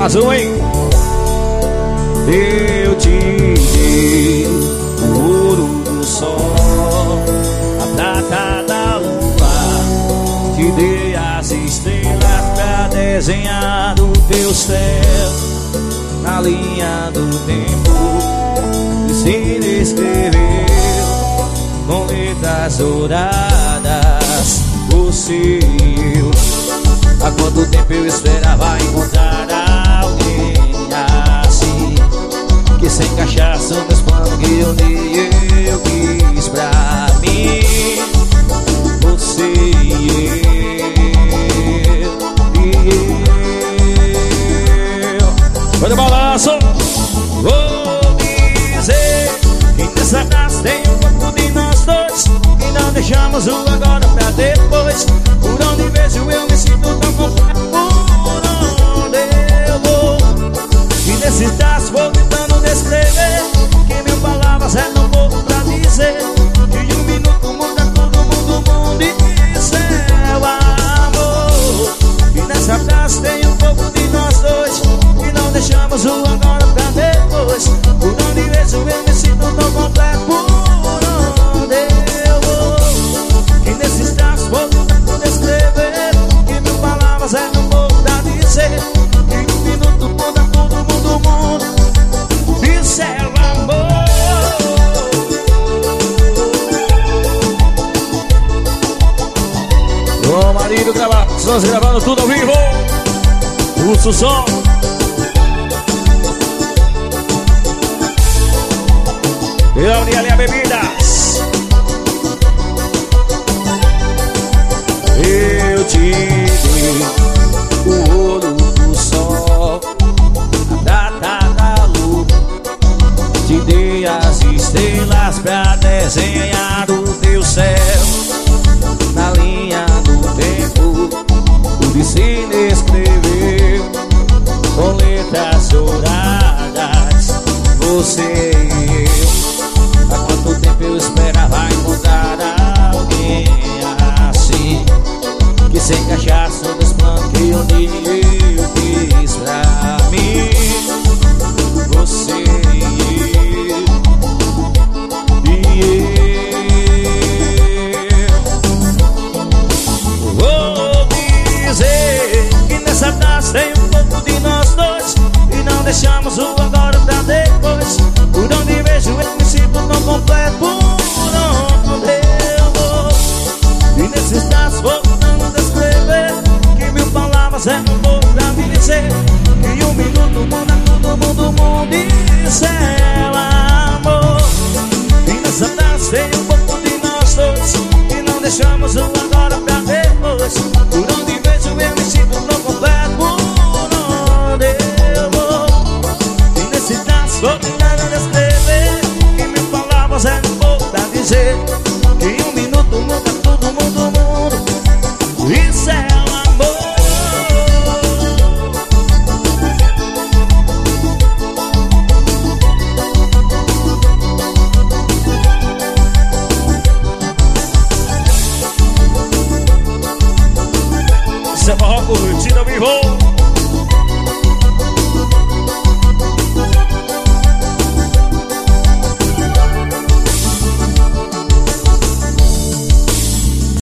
mais um, hein? Eu te dei o ouro do sol, a prata da lua, te dei as estrelas pra desenhar o teu céu na linha do tempo. E se escreveu com letras douradas, você e eu. Há quanto tempo eu esperava encontrar alguém assim, que se encaixasse nos planos que eu nem eu quis pra mim. Você e eu. Olha o balanço. Vou dizer que nessa casa tem um pouco de nós dois, e não deixamos o agora pra depois. Por onde vejo eu me sinto tão completo. Por onde eu vou, e nesses traços vou tentando descrever, que mil palavras é tão pouco pra dizer, que um minuto muda todo mundo e isso é o amor. E nessa frase tem um pouco de nós dois, e não deixamos o agora pra depois. Por onde vejo eu me sinto tão completo. Por onde eu vou, e nesses traços vou tentando descrever, que mil palavras é tão pouco pra dizer, que um minuto muda todo mundo. Isso é o amor. Ô marido, estamos gravando tudo ao vivo. Puxa o som. E ali a bebidas. Eu te dei o ouro do sol, a data da lua, te dei as estrelas pra desenhar o teu céu na linha do tempo. O destino escreveu com letras douradas, você e